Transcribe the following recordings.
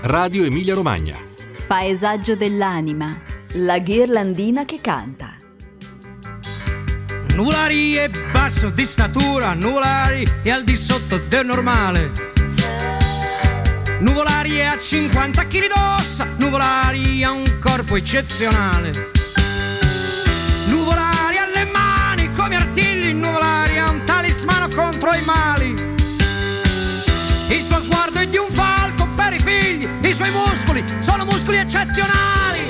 Radio Emilia Romagna. Paesaggio dell'anima, la ghirlandina che canta. Nuvolari è basso di statura, Nuvolari è al di sotto del normale. Nuvolari è a 50 kg d'ossa, Nuvolari ha un corpo eccezionale. Nuvolari ha le mani come artigli, Nuvolari ha un talismano contro i mali. Il suo sguardo è di un falco per i figli, i suoi muscoli sono muscoli eccezionali.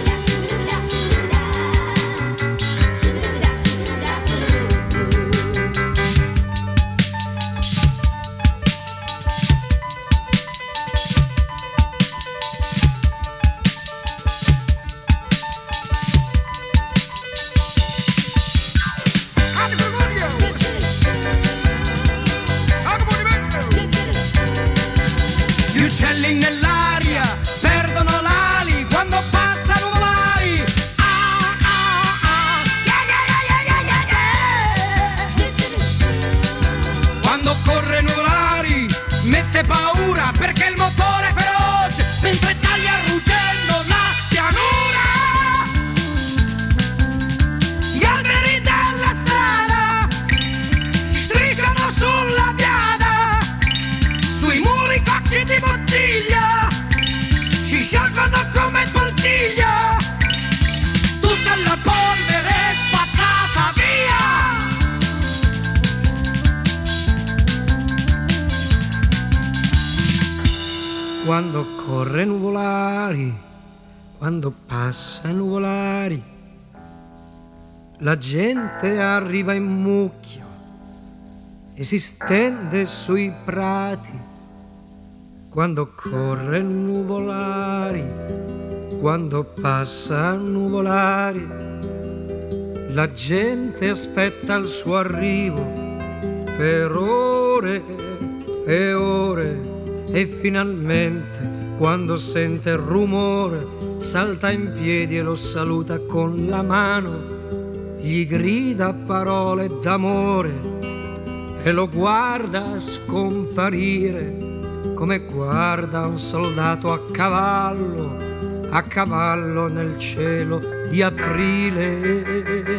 Gli uccelli nell'aria perdono l'ali quando passa Nuvolari. Ah, ah, ah. Yeah, yeah, yeah, yeah, yeah. Quando corre Nuvolari mette paura perché il motore è feroce mentre taglia ruggendo la pianura. Gli alberi della strada strisciano sulla biada, sui muri cocci di bottiglia ci sciolgono come poltiglia, tutta la polvere è spazzata via. Quando corre Nuvolari, quando passa Nuvolari, la gente arriva in mucchio e si stende sui prati. Quando corre Nuvolari, quando passa Nuvolari, la gente aspetta il suo arrivo per ore e ore e finalmente quando sente il rumore salta in piedi e lo saluta con la mano, gli grida parole d'amore e lo guarda scomparire come guarda un soldato a cavallo nel cielo di aprile.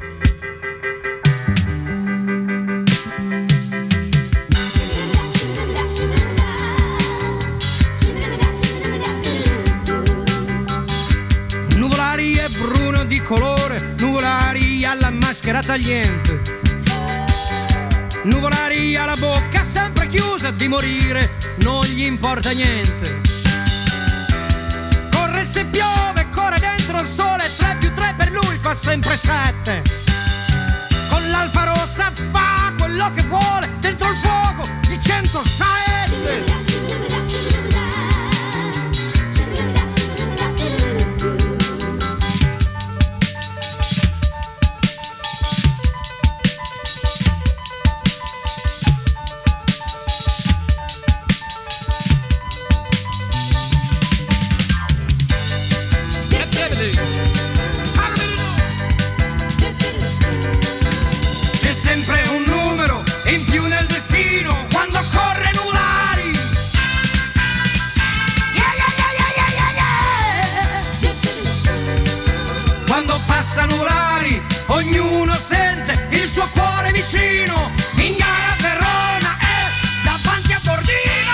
Nuvolari è bruno di colore, Nuvolari ha la maschera tagliente. Nuvolari ha la bocca sempre chiusa, di morire non gli importa niente. Corre se piove, corre dentro il sole, 3 più 3 per lui fa sempre 7. Con l'Alfa Rossa fa quello che vuole, dentro il fuoco di 100 saette. C'è sempre un numero in più nel destino quando corre Nuvolari. Yeah, yeah, yeah, yeah, yeah, yeah. Quando passa Nuvolari ognuno sente il suo cuore vicino. In gara a Verona e davanti a Bordino,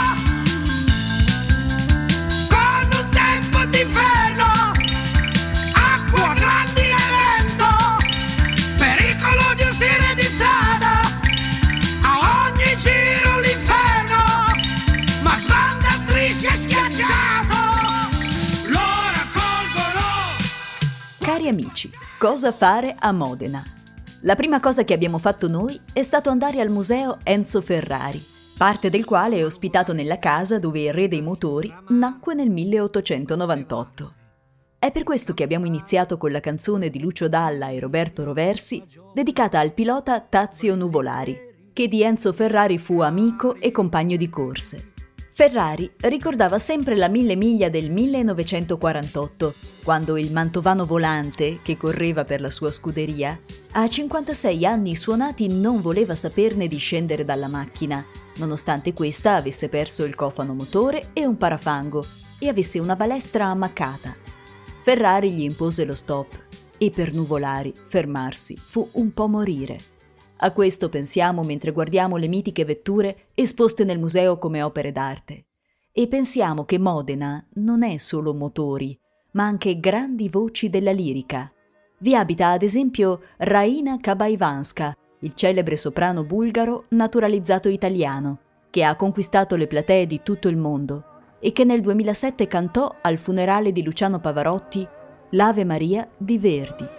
con un tempo d'inferno, acqua, grandine e vento, pericolo di uscire di strada, a ogni giro l'inferno, ma sbanda strisce schiacciato, lo raccolgono. Cari amici, cosa fare a Modena? La prima cosa che abbiamo fatto noi è stato andare al museo Enzo Ferrari, parte del quale è ospitato nella casa dove il re dei motori nacque nel 1898. È per questo che abbiamo iniziato con la canzone di Lucio Dalla e Roberto Roversi, dedicata al pilota Tazio Nuvolari, che di Enzo Ferrari fu amico e compagno di corse. Ferrari ricordava sempre la 1000 miglia del 1948, quando il mantovano volante, che correva per la sua scuderia, a 56 anni suonati non voleva saperne di scendere dalla macchina nonostante questa avesse perso il cofano motore e un parafango e avesse una balestra ammaccata. Ferrari gli impose lo stop e per Nuvolari fermarsi fu un po' morire. A questo pensiamo mentre guardiamo le mitiche vetture esposte nel museo come opere d'arte. E pensiamo che Modena non è solo motori, ma anche grandi voci della lirica. Vi abita ad esempio Raina Kabaivanska, il celebre soprano bulgaro naturalizzato italiano, che ha conquistato le platee di tutto il mondo e che nel 2007 cantò al funerale di Luciano Pavarotti l'Ave Maria di Verdi.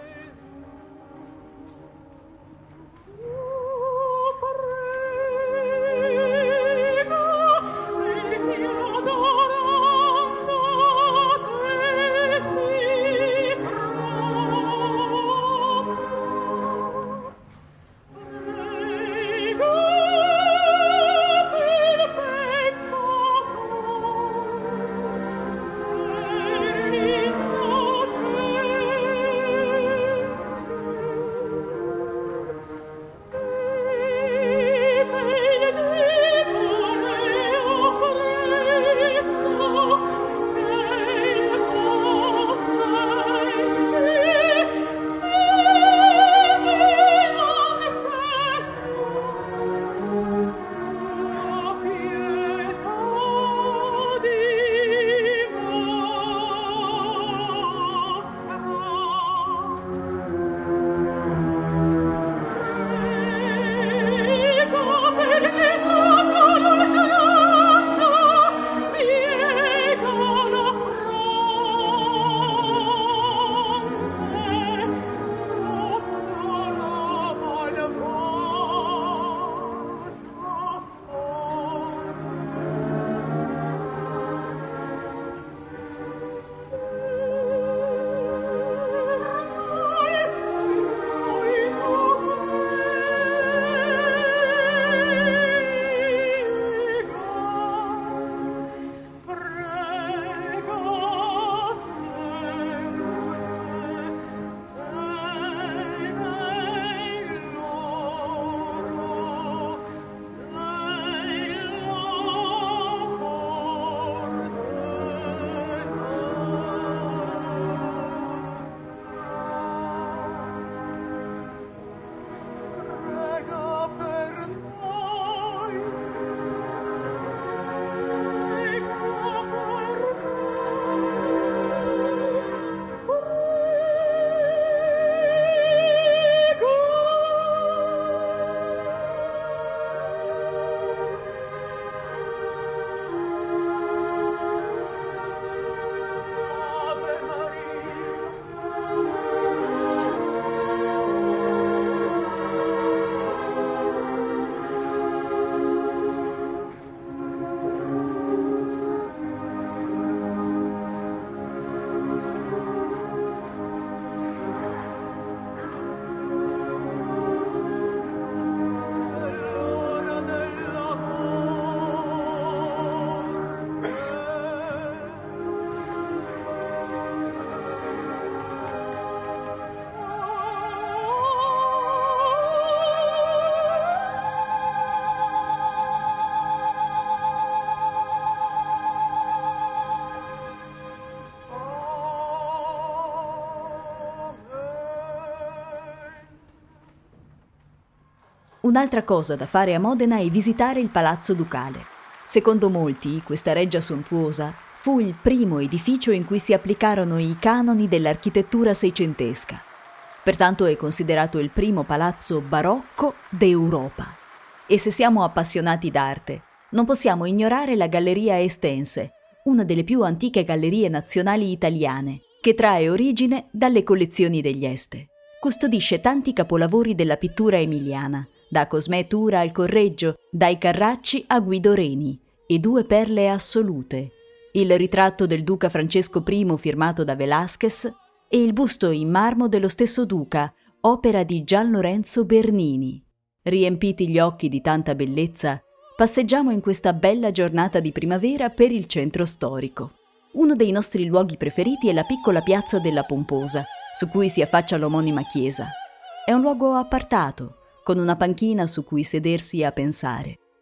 Un'altra cosa da fare a Modena è visitare il Palazzo Ducale. Secondo molti, questa reggia sontuosa fu il primo edificio in cui si applicarono i canoni dell'architettura seicentesca. Pertanto è considerato il primo palazzo barocco d'Europa. E se siamo appassionati d'arte, non possiamo ignorare la Galleria Estense, una delle più antiche gallerie nazionali italiane, che trae origine dalle collezioni degli Este. Custodisce tanti capolavori della pittura emiliana, da Cosmè Tura al Correggio, dai Carracci a Guido Reni, e 2 perle assolute, il ritratto del duca Francesco I firmato da Velázquez e il busto in marmo dello stesso duca, opera di Gian Lorenzo Bernini. Riempiti gli occhi di tanta bellezza, passeggiamo in questa bella giornata di primavera per il centro storico. Uno dei nostri luoghi preferiti è la piccola piazza della Pomposa, su cui si affaccia l'omonima chiesa. È un luogo appartato, con una panchina su cui sedersi a pensare.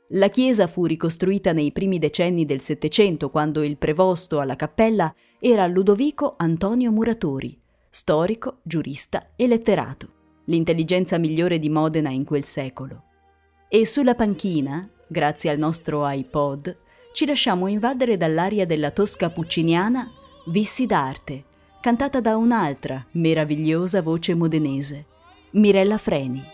La chiesa fu ricostruita nei primi decenni del Settecento, quando il prevosto alla cappella era Ludovico Antonio Muratori, storico, giurista e letterato, l'intelligenza migliore di Modena in quel secolo. E sulla panchina, grazie al nostro iPod, ci lasciamo invadere dall'aria della Tosca pucciniana Vissi d'arte, cantata da un'altra meravigliosa voce modenese, Mirella Freni.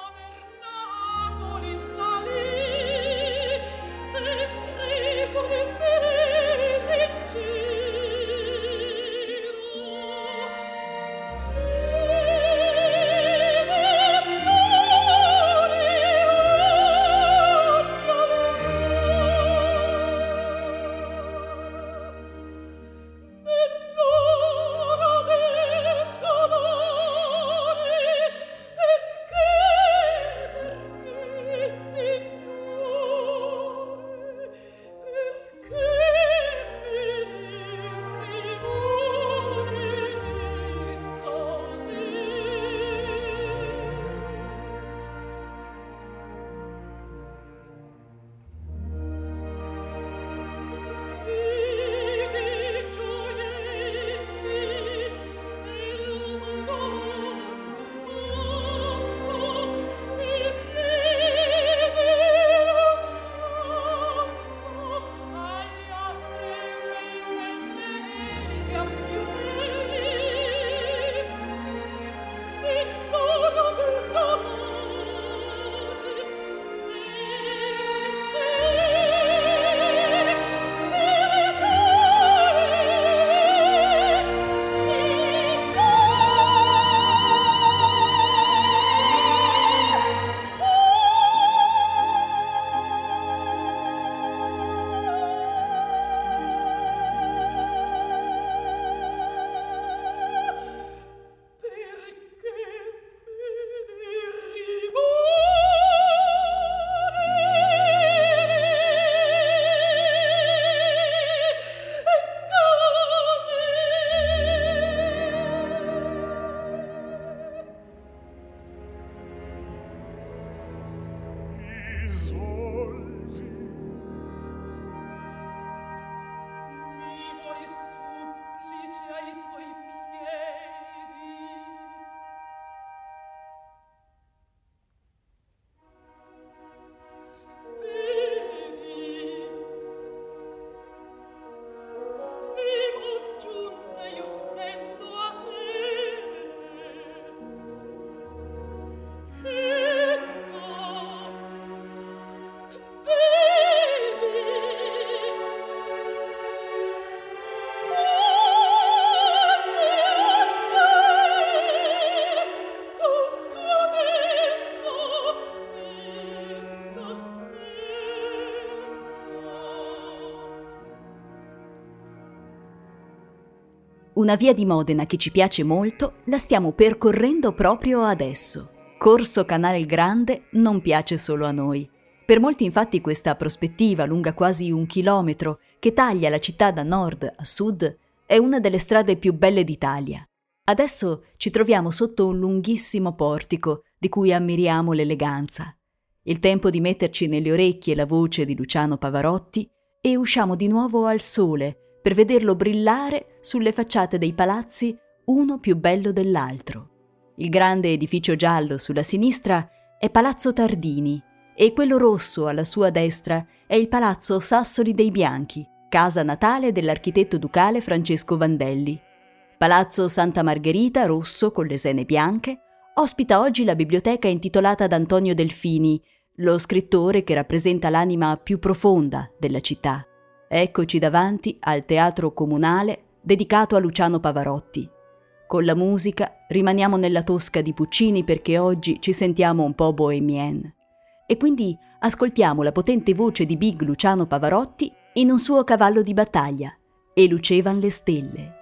Una via di Modena che ci piace molto la stiamo percorrendo proprio adesso. Corso Canal Grande non piace solo a noi. Per molti infatti questa prospettiva lunga quasi 1 chilometro che taglia la città da nord a sud è una delle strade più belle d'Italia. Adesso ci troviamo sotto un lunghissimo portico di cui ammiriamo l'eleganza. Il tempo di metterci nelle orecchie la voce di Luciano Pavarotti e usciamo di nuovo al sole per vederlo brillare sulle facciate dei palazzi uno più bello dell'altro. Il grande edificio giallo sulla sinistra è Palazzo Tardini e quello rosso alla sua destra è il Palazzo Sassoli dei Bianchi, casa natale dell'architetto ducale Francesco Vandelli. Palazzo Santa Margherita, rosso con lesene bianche, ospita oggi la biblioteca intitolata ad Antonio Delfini, lo scrittore che rappresenta l'anima più profonda della città. Eccoci davanti al Teatro Comunale dedicato a Luciano Pavarotti. Con la musica rimaniamo nella Tosca di Puccini perché oggi ci sentiamo un po' bohemienne. E quindi ascoltiamo la potente voce di Big Luciano Pavarotti in un suo cavallo di battaglia, E lucevan le stelle.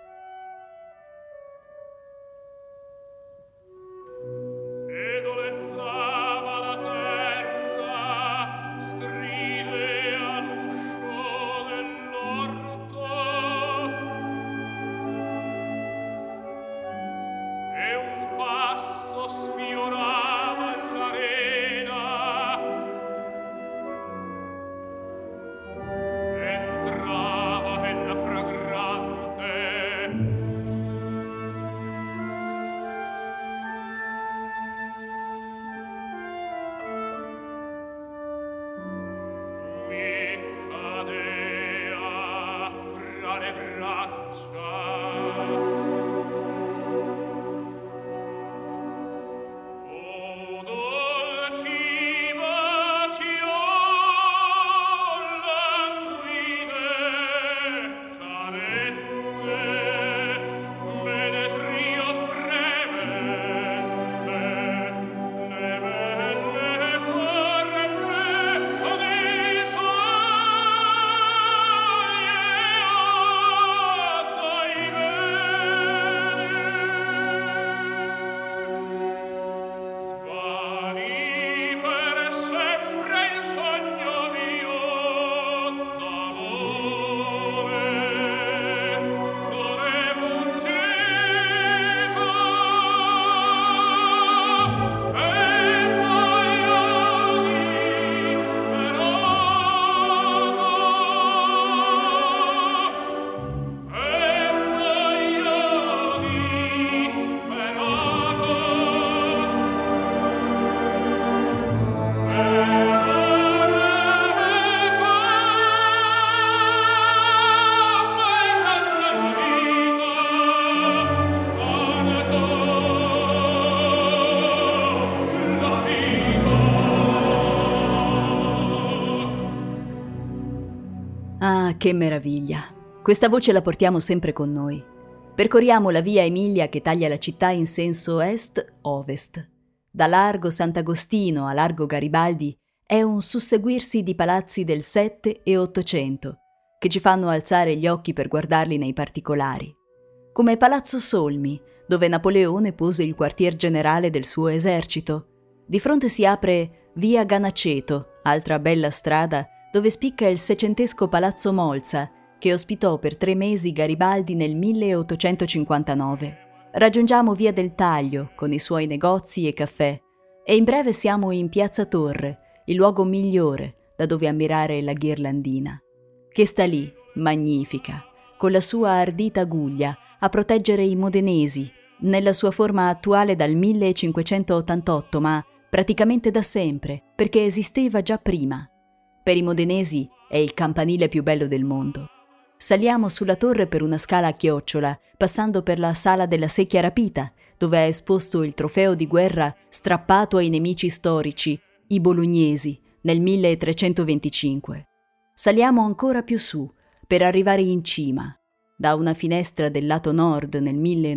Ah, che meraviglia! Questa voce la portiamo sempre con noi. Percorriamo la via Emilia che taglia la città in senso est-ovest. Da largo Sant'Agostino a largo Garibaldi è un susseguirsi di palazzi del 7 e 800 che ci fanno alzare gli occhi per guardarli nei particolari. Come Palazzo Solmi, dove Napoleone pose il quartier generale del suo esercito. Di fronte si apre via Ganaceto, altra bella strada dove spicca il secentesco Palazzo Molza, che ospitò per 3 mesi Garibaldi nel 1859. Raggiungiamo via del Taglio, con i suoi negozi e caffè, e in breve siamo in Piazza Torre, il luogo migliore da dove ammirare la ghirlandina, che sta lì, magnifica, con la sua ardita guglia, a proteggere i modenesi, nella sua forma attuale dal 1588, ma praticamente da sempre, perché esisteva già prima. Per i modenesi è il campanile più bello del mondo. Saliamo sulla torre per una scala a chiocciola, passando per la sala della secchia rapita, dove è esposto il trofeo di guerra strappato ai nemici storici, i bolognesi, nel 1325. Saliamo ancora più su, per arrivare in cima. Da una finestra del lato nord nel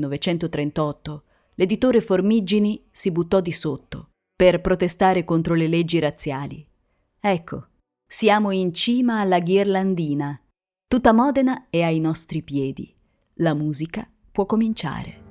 1938, l'editore Formigini si buttò di sotto, per protestare contro le leggi razziali. Ecco, siamo in cima alla ghirlandina. Tutta Modena è ai nostri piedi. La musica può cominciare.